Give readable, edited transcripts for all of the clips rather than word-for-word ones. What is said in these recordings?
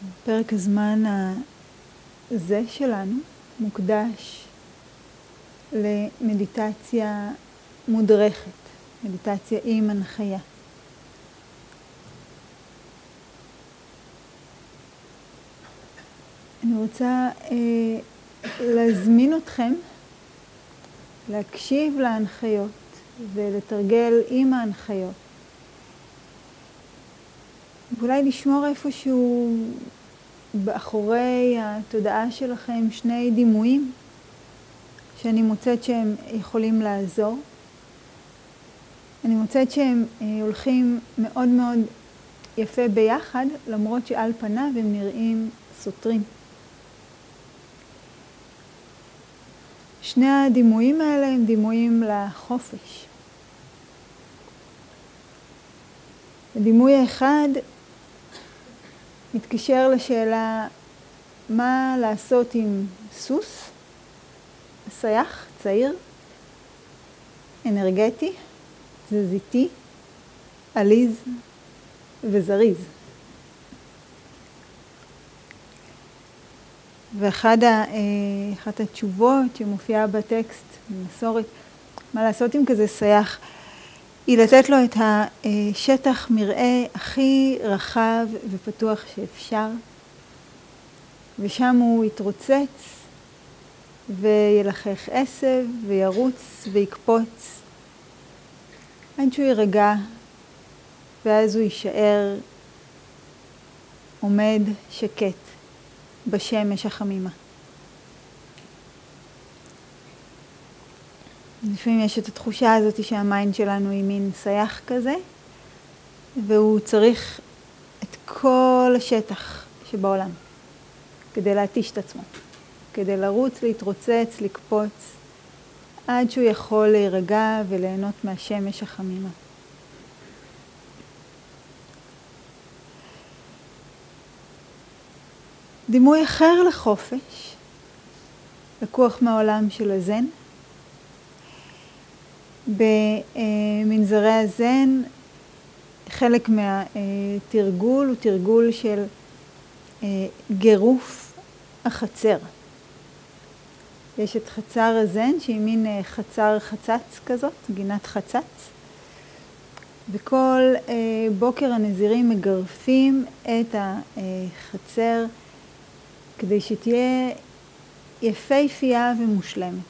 פרק הזמן הזה שלנו מוקדש למדיטציה מודרכת, מדיטציה עם הנחיה. אני רוצה להזמין אתכם להקשיב להנחיות ולתרגל עם ההנחיות. ואולי לשמור איפשהו באחורי התודעה שלכם שני דימויים שאני מוצאת שהם יכולים לעזור. אני מוצאת שהם הולכים מאוד מאוד יפה ביחד, למרות שעל פניו הם נראים סותרים. שני הדימויים האלה הם דימויים לחופש. הדימוי האחד מתקשר לשאלה מה לעשות עם סוס, סייח, צעיר, אנרגטי, תזזיתי, עליז וזריז. אחת התשובות שמופיעה בטקסט, במסורת, מה לעשות עם כזה סייח, היא לתת לו את השטח מראה הכי רחב ופתוח שאפשר, ושם הוא יתרוצץ וילחך עשב וירוץ ויקפוץ עד שהוא יירגע, ואז הוא יישאר עומד שקט בשמש החמימה. לפעמים יש את התחושה הזאת שהמיינד שלנו היא מין סייח כזה, והוא צריך את כל השטח שבעולם כדי להתיש את עצמו, כדי לרוץ, להתרוצץ, לקפוץ, עד שהוא יכול להירגע וליהנות מהשמש החמימה. דימוי אחר לחופש, לקוח מהעולם של הזן. במנזרי הזן, חלק מהתרגול הוא תרגול של גירוף החצר. יש את חצר הזן שהיא מין חצר חצץ כזאת, גינת חצץ. וכל בוקר הנזירים מגרפים את החצר כדי שתהיה יפהפייה ומושלמת.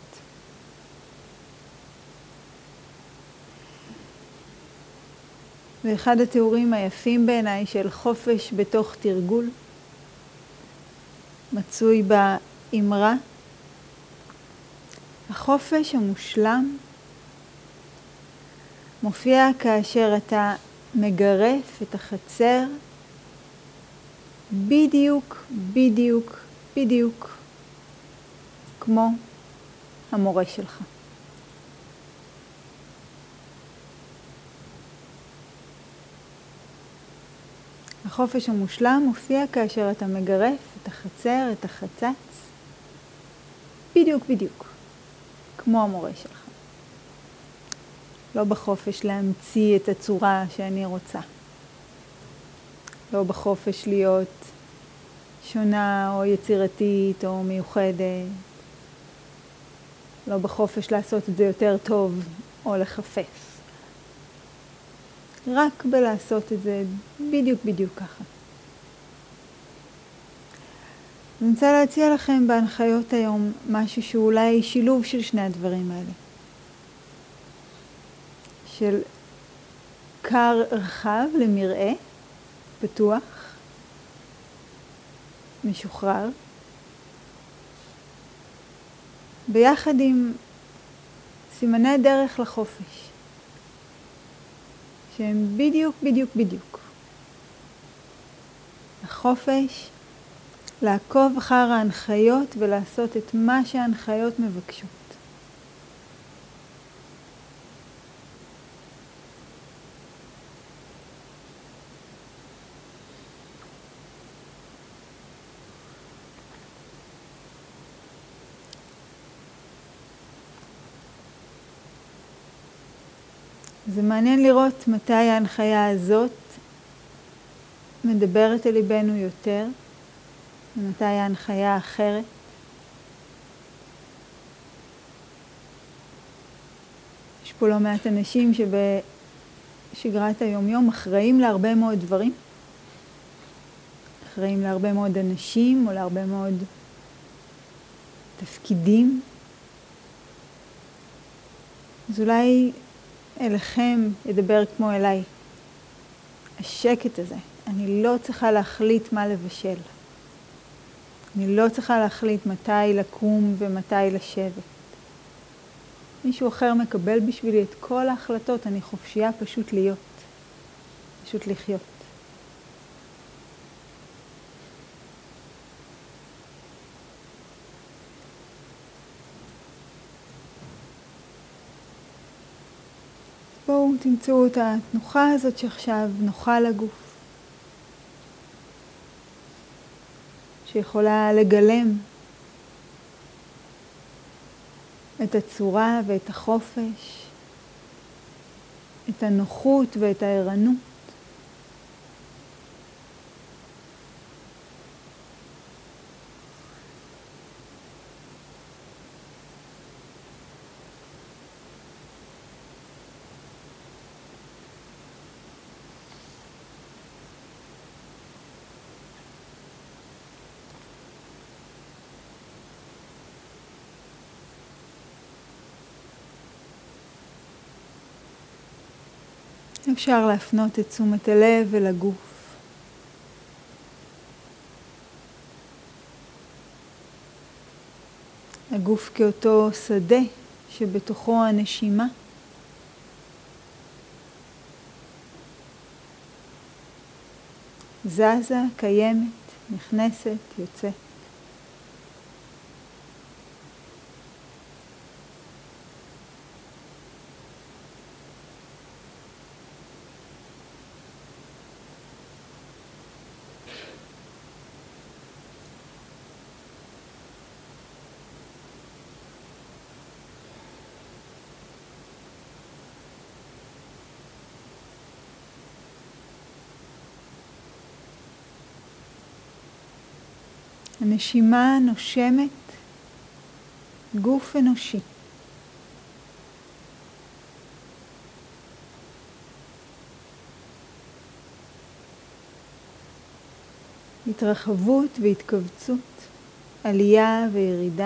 ואחד התיאורים היפים בעיניי של חופש בתוך תרגול מצוי באמרה: החופש המושלם מופיע כאשר אתה מגרף את החצר בדיוק, בדיוק, בדיוק כמו המורה שלך. החופש המושלם מופיע כאשר אתה מגרף את החצר, את החצץ, בדיוק בדיוק, כמו המורה שלך. לא בחופש להמציא את הצורה שאני רוצה. לא בחופש להיות שונה או יצירתית או מיוחדת. לא בחופש לעשות את זה יותר טוב או לחפש. רק בלעשות את זה בדיוק בדיוק ככה. אני רוצה להציע לכם בהנחיות היום משהו שאולי שילוב של שני הדברים האלה. של קר רחב למראה, פתוח, משוחרר, ביחד עם סימני דרך לחופש. שהם בדיוק, בדיוק, בדיוק. החופש, לעקוב אחר ההנחיות ולעשות את מה שההנחיות מבקשות. זה מעניין לראות מתי ההנחיה הזאת מדברת אל ליבנו יותר, ומתי ההנחיה אחרת. יש פה לא מעט אנשים שבשגרת היומיום אחראים להרבה מאוד דברים. אחראים להרבה מאוד אנשים או להרבה מאוד תפקידים. אז אולי אליכם ידבר כמו אליי. השקט הזה. אני לא צריכה להחליט מה לבשל. אני לא צריכה להחליט מתי לקום ומתי לשבת. מישהו אחר מקבל בשבילי את כל ההחלטות. אני חופשייה פשוט להיות. פשוט לחיות. בואו תמצאו את התנוחה הזאת שעכשיו נוחה לגוף. שיכולה לגלם את הצורה ואת החופש, את הנוחות ואת הערנות. אפשר להפנות את תשומת הלב אל הגוף. הגוף כאותו שדה שבתוכו הנשימה. זזה, קיימת, נכנסת, יוצאת. הנשימה נושמת גוף אנושי. התרחבות והתכווצות, עלייה וירידה.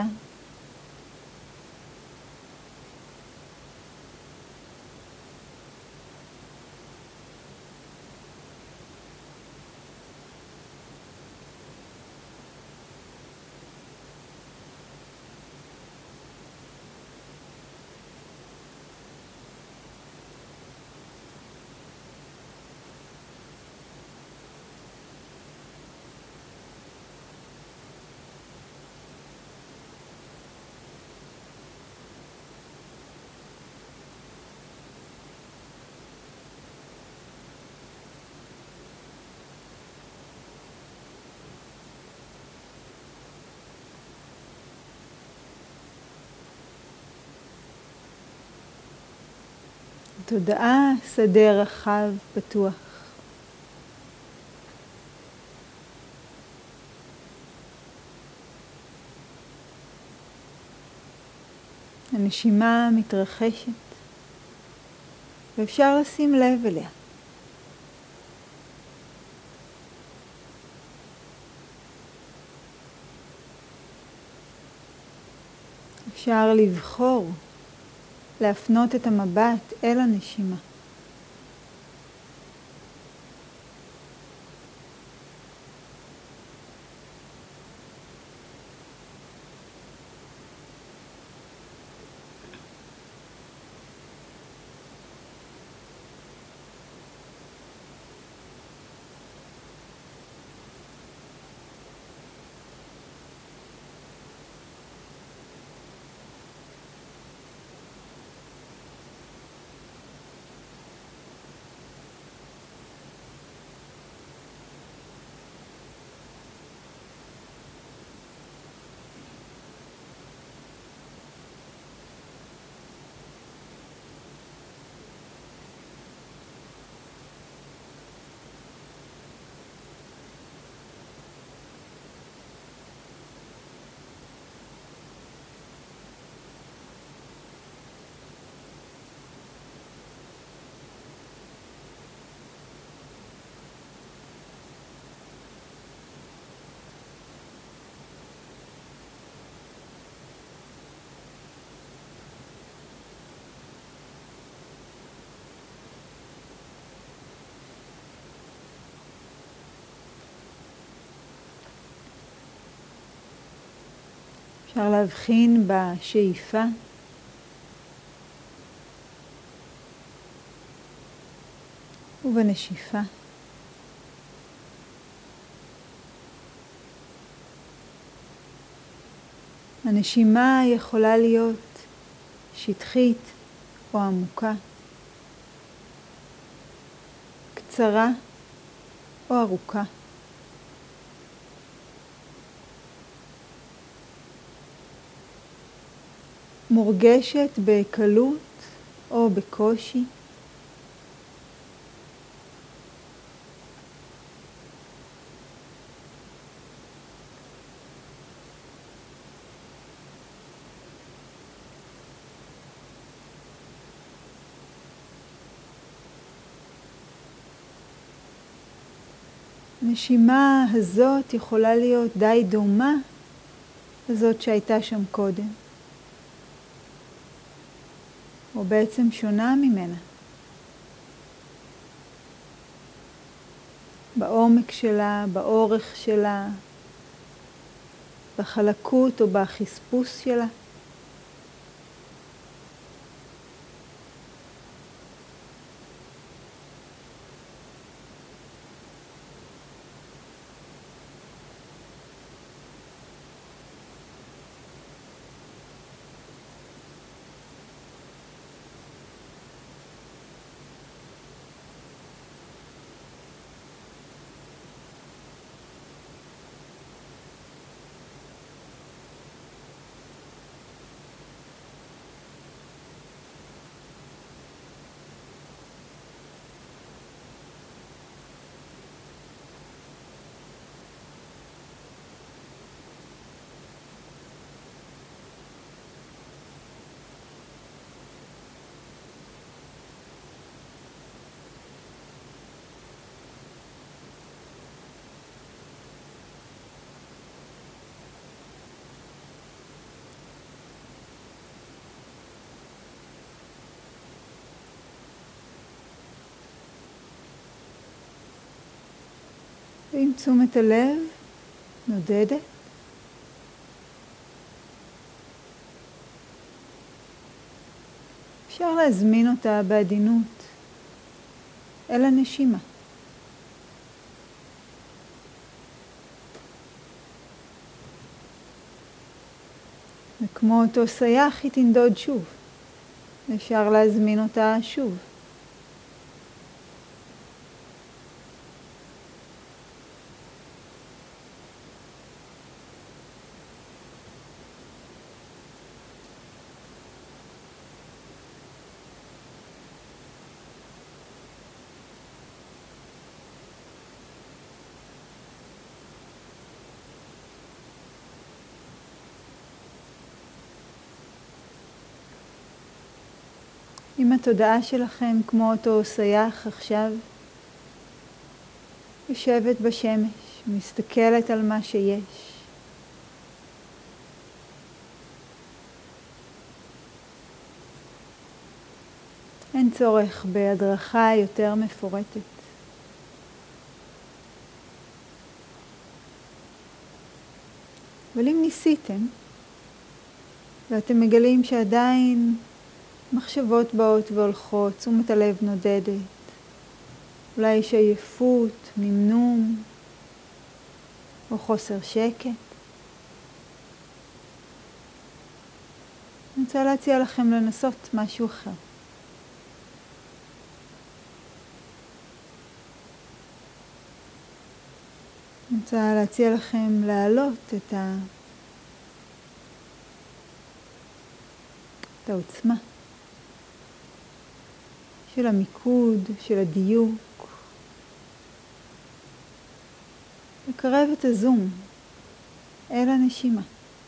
תודעה, שדה רחב, פתוח. הנשימה מתרחשת, ואפשר לשים לב אליה. אפשר לבחור להפנות את המבט אל הנשימה. אפשר להבחין בשאיפה ובנשיפה. הנשימה יכולה להיות שטחית או עמוקה, קצרה או ארוכה. מורגשת בקלות או בקושי. הנשימה הזאת יכולה להיות די דומה לזאת שהייתה שם קודם, או בעצם שונה ממנה. בעומק שלה, באורך שלה, בחלקות או בחספוס שלה. ועם תשומת הלב נודדת, אפשר להזמין אותה בעדינות אל הנשימה. וכמו אותו סייח היא תנדוד שוב. אפשר להזמין אותה שוב. אם התודעה שלכם כמו אותו סייח עכשיו יושבת בשמש, מסתכלת על מה שיש. אין צורך בהדרכה יותר מפורטת. אבל אם ניסיתם ואתם מגלים שעדיין מחשבות באות והולכות, תשומת הלב נודדת, אולי יש עייפות, נמנום או חוסר שקט, אני רוצה להציע לכם לנסות משהו אחר. אני רוצה להציע לכם להעלות את העוצמה של המיקוד, של הדיוק. לקרב את הזום אל הנשימה.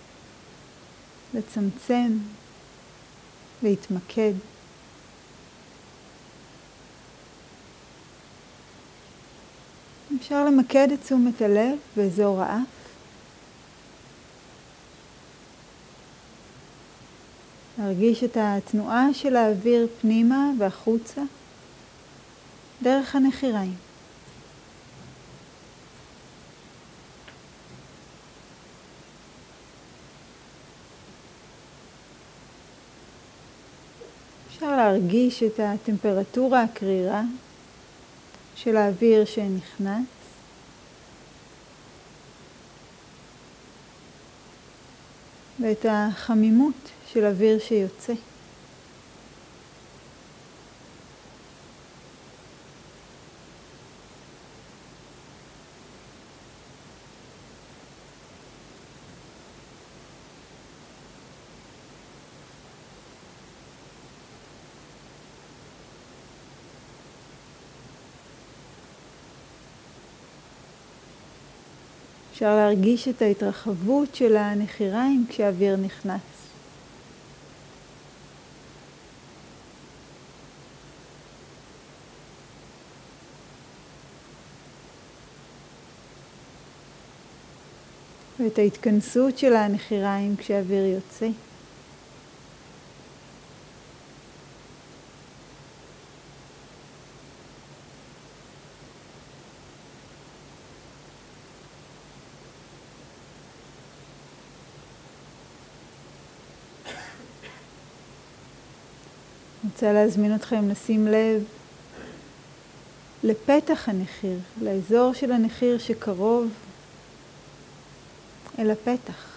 לצמצם, להתמקד. אפשר למקד את תשומת הלב באזור האף. להרגיש את התנועה של האוויר פנימה והחוצה דרך הנחיריים. אפשר להרגיש את הטמפרטורה הקרירה של האוויר שנכנס. ואת החמימות של אוויר שיוצא. אפשר להרגיש את ההתרחבות של הנחיריים כשהאוויר נכנס. ואת ההתכנסות של הנחיריים כשהאוויר יוצא. אני רוצה להזמין אתכם לשים לב לפתח הנחיר, לאזור של הנחיר שקרוב אל הפתח.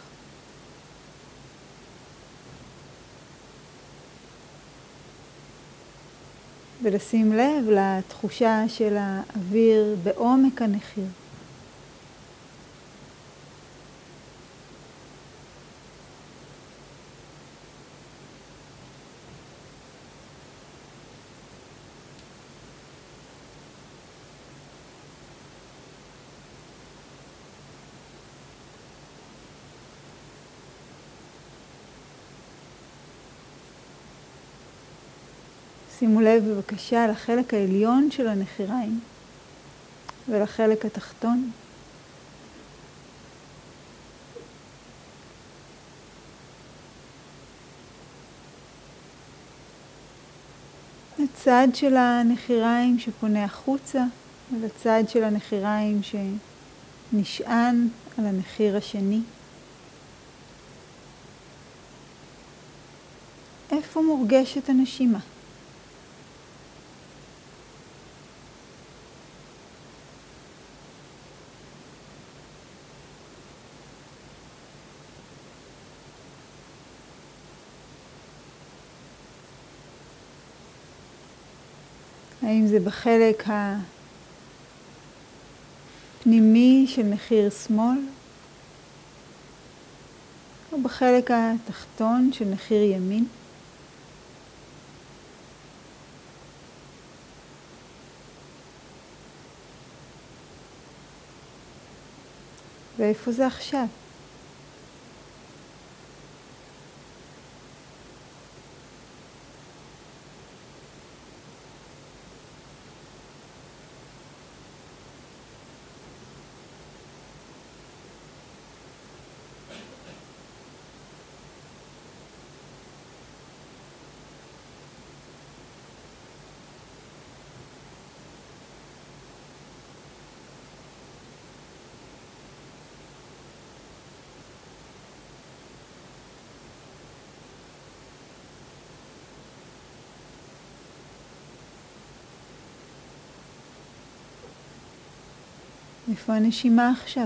ולשים לב לתחושה של האוויר בעומק הנחיר. שימו לב בבקשה לחלק העליון של הנחיריים ולחלק התחתון. הצד של הנחיריים שפונה החוצה ולצד של הנחיריים שנשען על הנחיר השני. איפה מורגשת הנשימה? האם זה בחלק הפנימי של נחיר שמאל, או בחלק התחתון של נחיר ימין? ואיפה זה עכשיו? איפה הנשימה עכשיו?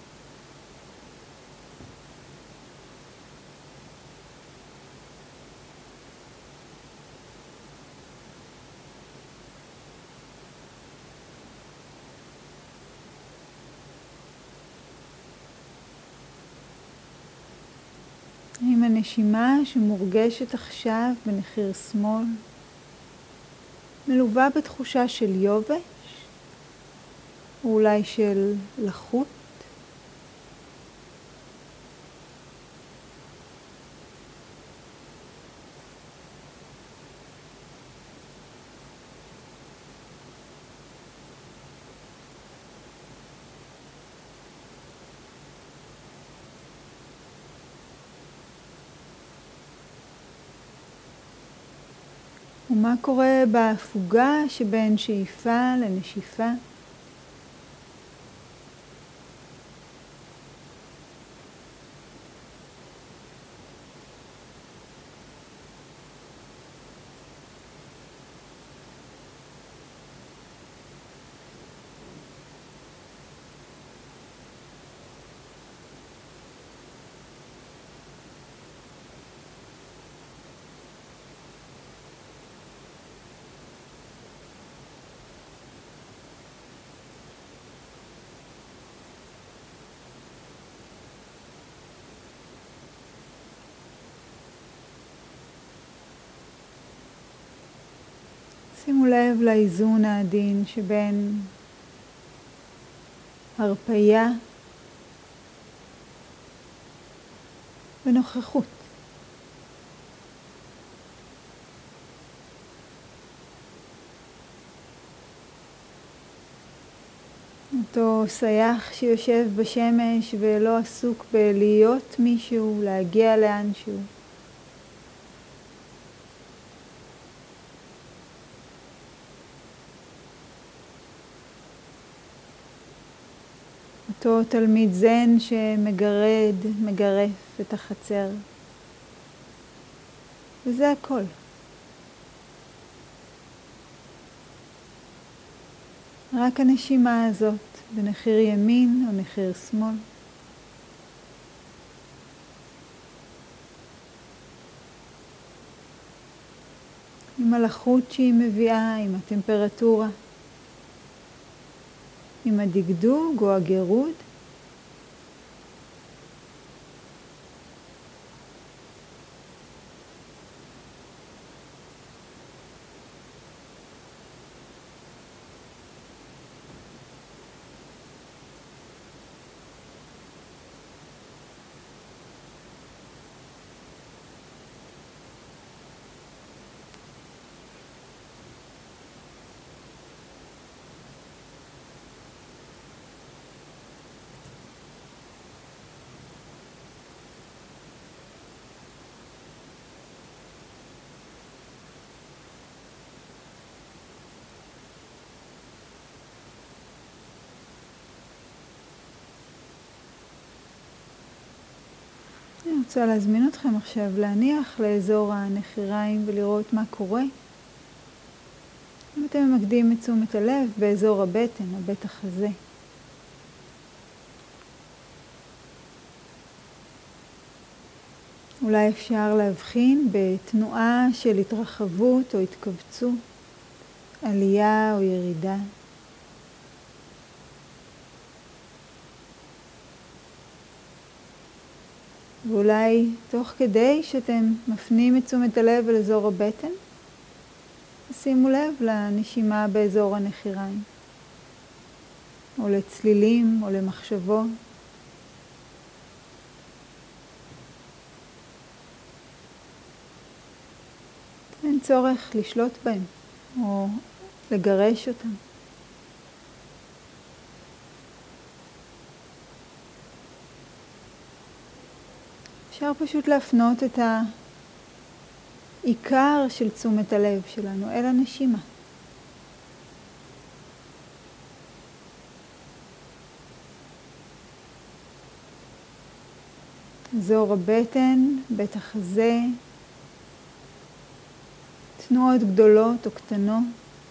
האם הנשימה שמורגשת עכשיו בנחיר שמאל מלווה בתחושה של יובש? או אולי של לחות? ומה קורה בהפוגה שבין שאיפה לנשיפה? שימו לב לאיזון העדין שבין הרפייה ונוכחות. אותו סייח שיושב בשמש ולא עסוק בלהיות מישהו, להגיע לאנשהו. אותו תלמיד זן שמגרד, מגרף את החצר. וזה הכל. רק הנשימה הזאת, בנחיר ימין או נחיר שמאל. עם הלחות שהיא מביאה, עם הטמפרטורה, עם הדגדוג או הגירוד. אני רוצה להזמין אתכם עכשיו להניח לאזור הנחיריים ולראות מה קורה. אם אתם ממקדים את תשומת הלב באזור הבטן, הבית החזה. אולי אפשר להבחין בתנועה של התרחבות או התכווצות, עלייה או ירידה. ואולי תוך כדי שאתם מפנים את תשומת הלב אל אזור הבטן, שימו לב לנשימה באזור הנחיריים, או לצלילים או למחשבות. אין צורך לשלוט בהם או לגרש אותם. אפשר פשוט להפנות את העיקר של תשומת הלב שלנו אל הנשימה. אזור הבטן, בית החזה, תנועות גדולות או קטנות.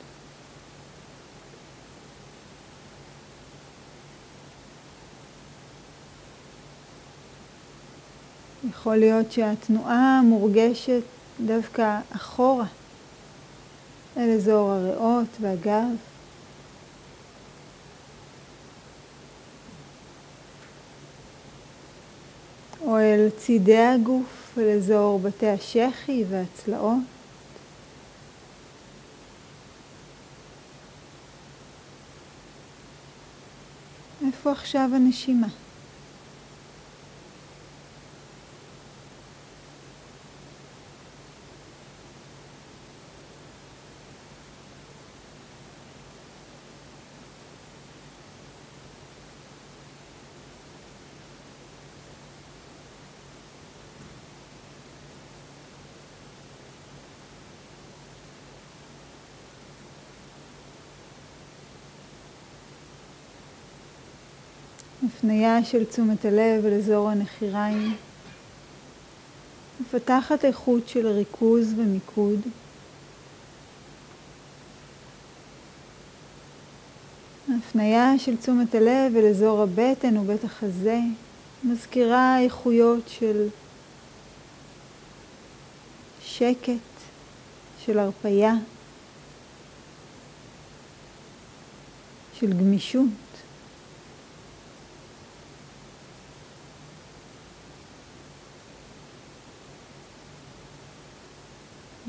יכול להיות שהתנועה מורגשת דווקא אחורה, אל אזור הריאות והגב. או אל צידי הגוף, אל אזור בתי השחי והצלעות. איפה עכשיו הנשימה? הפנייה של תשומת הלב אל אזור הנחיריים מפתחת איכות של ריכוז ומיקוד. ההפנייה של תשומת הלב אל אזור הבטן ובית החזה מזכירה איכויות של שקט, של הרפייה, של גמישות.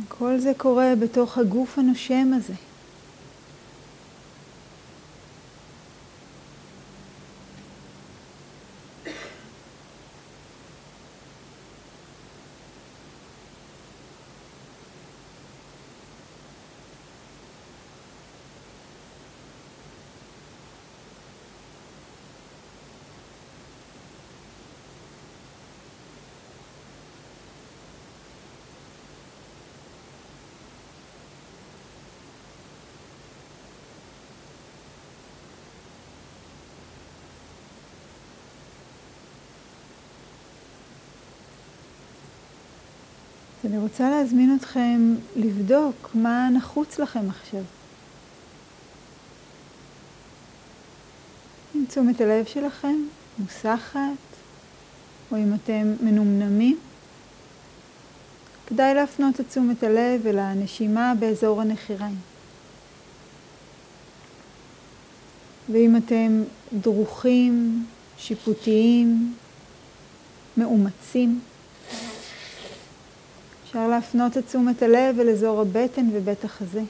כל זה קורה בתוך הגוף הנושם הזה. אני רוצה להזמין אתכם לבדוק מה נחוץ לכם עכשיו. אם תשומת הלב שלכם מוסחת, או אם אתם מנומנמים, כדאי להפנות את תשומת הלב אל הנשימה באזור הנחיריים. ואם אתם דרוכים, שיפוטיים, מאומצים, אפשר להפנות את תשומת הלב אל אזור הבטן ובית החזה.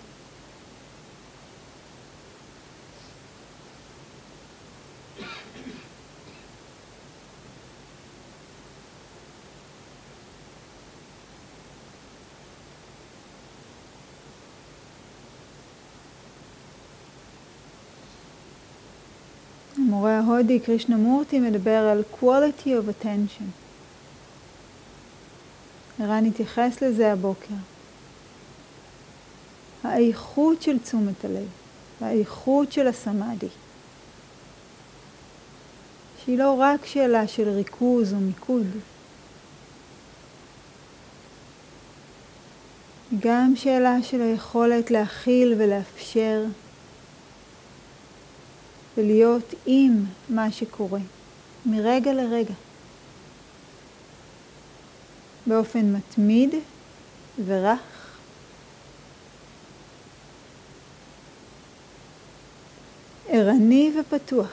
המורה ההודי קרישנמורטי מדבר על quality of attention. ערן התייחס לזה הבוקר. האיכות של תשומת הלב, האיכות של הסמאדי, שהיא לא רק שאלה של ריכוז או מיקוד, היא גם שאלה של היכולת להכיל ולאפשר ולהיות עם מה שקורה, מרגע לרגע, באופן מתמיד ורך, ערני ופתוח.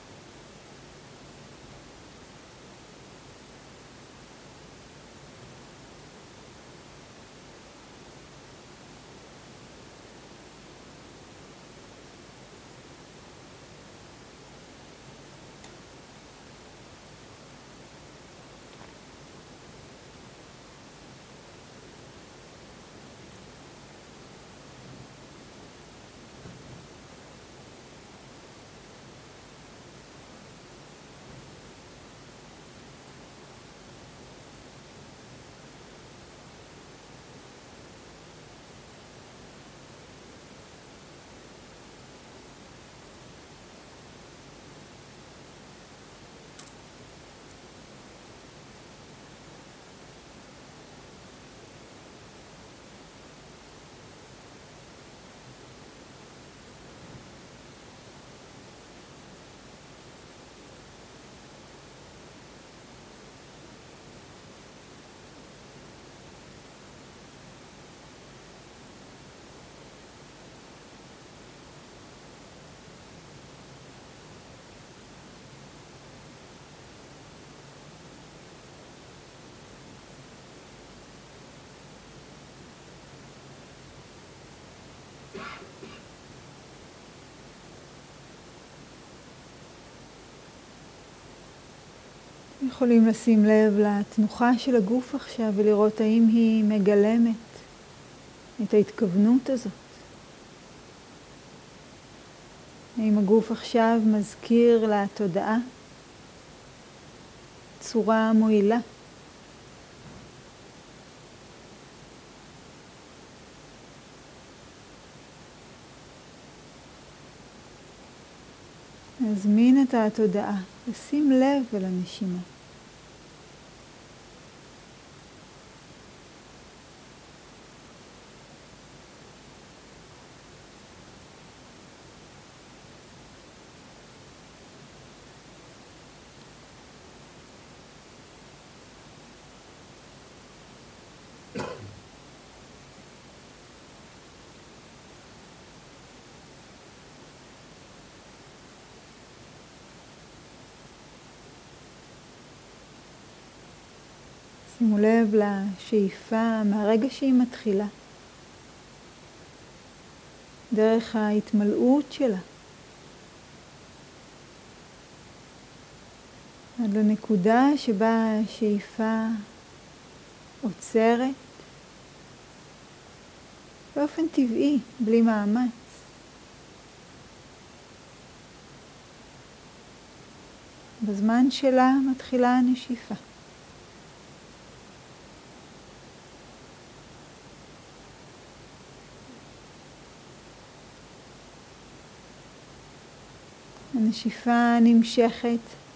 יכולים לשים לב לתנוחה של הגוף עכשיו ולראות האם היא מגלמת את ההתכוונות הזאת. האם הגוף עכשיו מזכיר לתודעה צורה מועילה. להזמין את התודעה, לשים לב אל הנשימה. שימו לב לשאיפה מהרגע שהיא מתחילה. דרך ההתמלאות שלה. עד לנקודה שבה השאיפה עוצרת באופן טבעי, בלי מאמץ. בזמן שלה מתחילה הנשיפה. הנשיפה נמשכת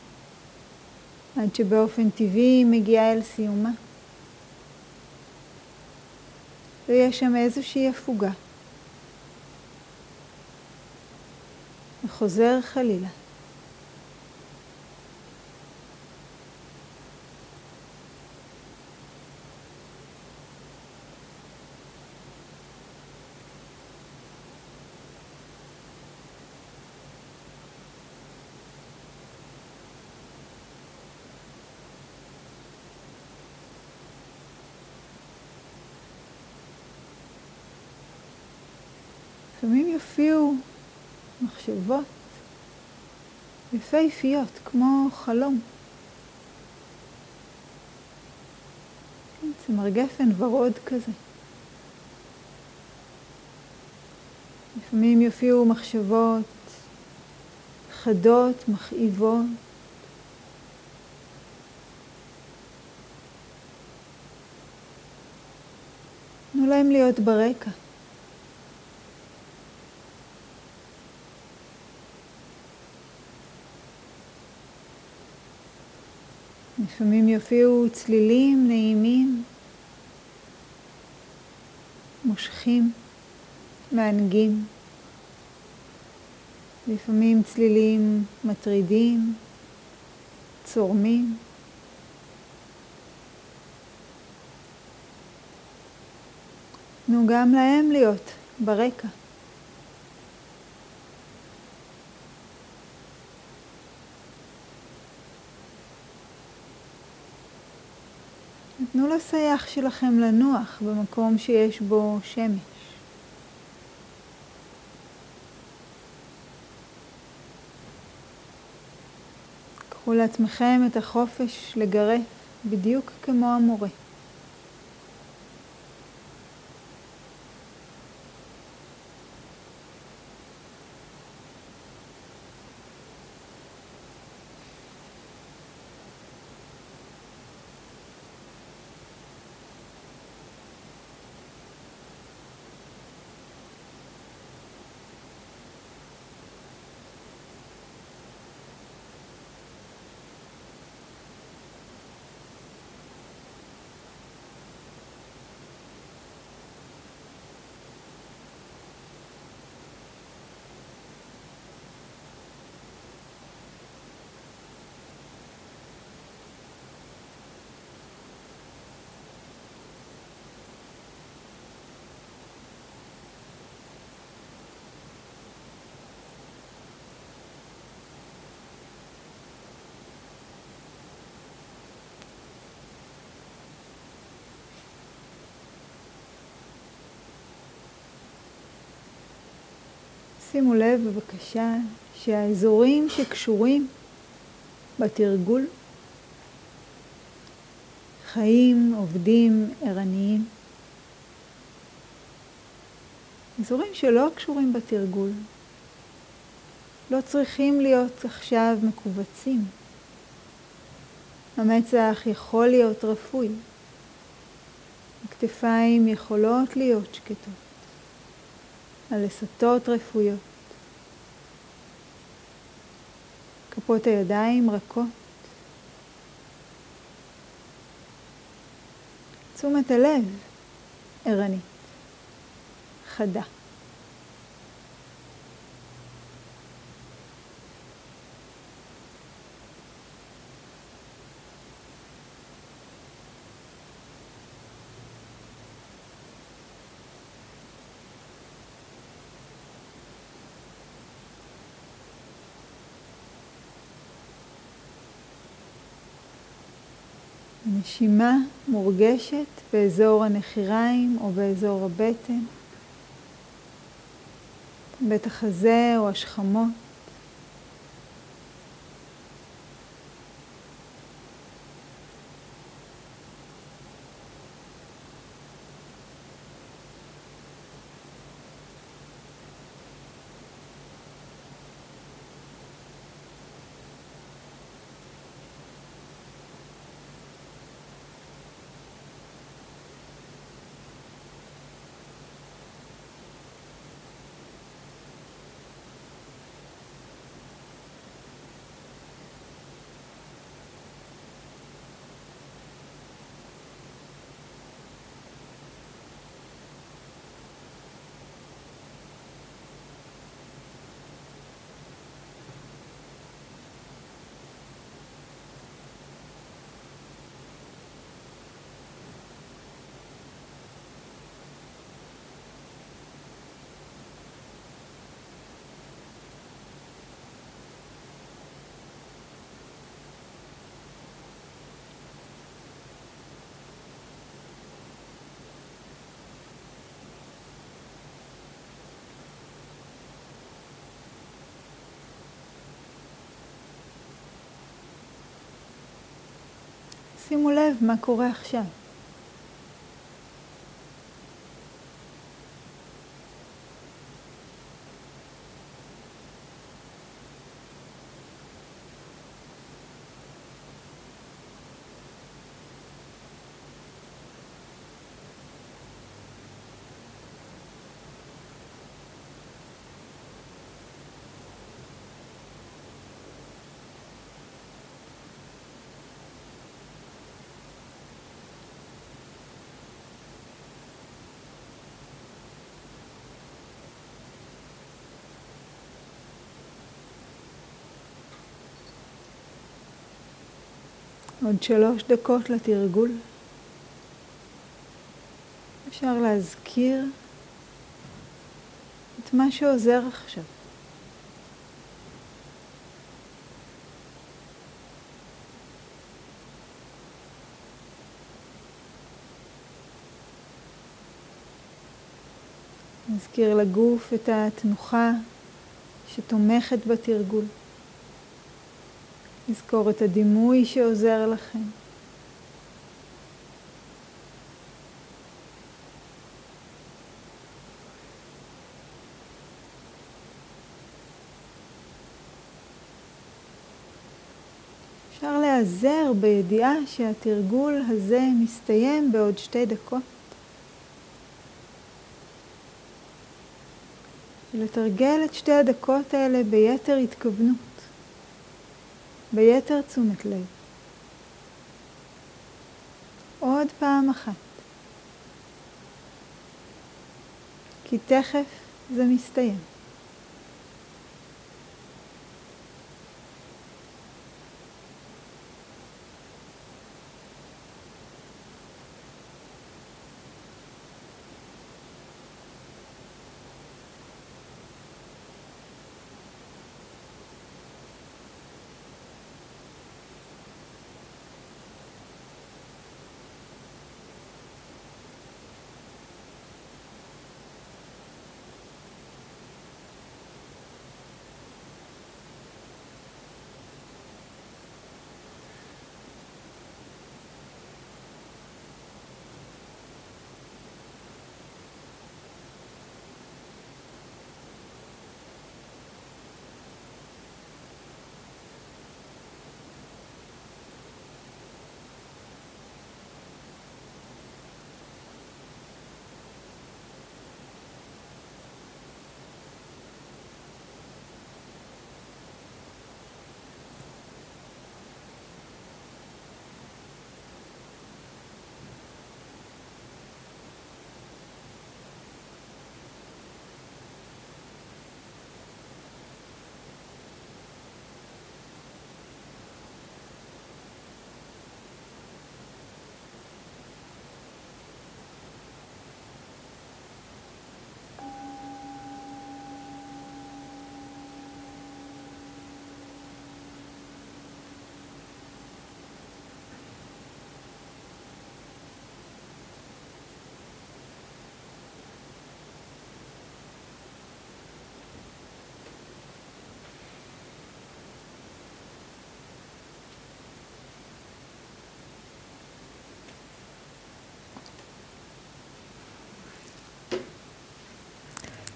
עד שבאופן טבעי היא מגיעה אל סיומה. ויש שם איזושהי הפוגה. וחוזר חלילה. לפעמים יופיעו מחשבות יפהפיות, כמו חלום. צמר גפן ורוד כזה. לפעמים יופיעו מחשבות חדות, מכאיבות. תנו להם להיות ברקע. לפעמים יופיעו צלילים נעימים, מושכים, מענגים. לפעמים צלילים מטרידים, צורמים. תנו גם להם להיות ברקע. תנו לסייח שלכם לנוח במקום שיש בו שמש. קחו לעצמכם את החופש לגרף בדיוק כמו המורה. שימו לב בבקשה שהאזורים שקשורים בתרגול, חיים, עובדים, ערניים, אזורים שלא קשורים בתרגול, לא צריכים להיות עכשיו מקובצים. המצח יכול להיות רפוי. הכתפיים יכולות להיות שקטות. הלסתות רפויות. כפות הידיים רכות. תשומת הלב ערנית, חדה. נשימה מורגשת באזור הנחיריים או באזור הבטן. בית החזה או השכמות. שימו לב מה קורה עכשיו. עוד 3 דקות לתרגול. אפשר להזכיר את מה שעוזר עכשיו. נזכיר לגוף את התנוחה שתומכת בתרגול. נזכור את הדימוי שעוזר לכם. אפשר להיעזר בידיעה שהתרגול הזה מסתיים בעוד 2 דקות. ולתרגל את 2 הדקות האלה ביתר התכוונות, ביתר תשומת לב. עוד פעם אחת. כי תכף זה מסתיים.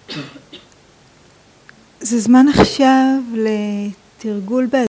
זה זמן עכשיו לתרגול בעל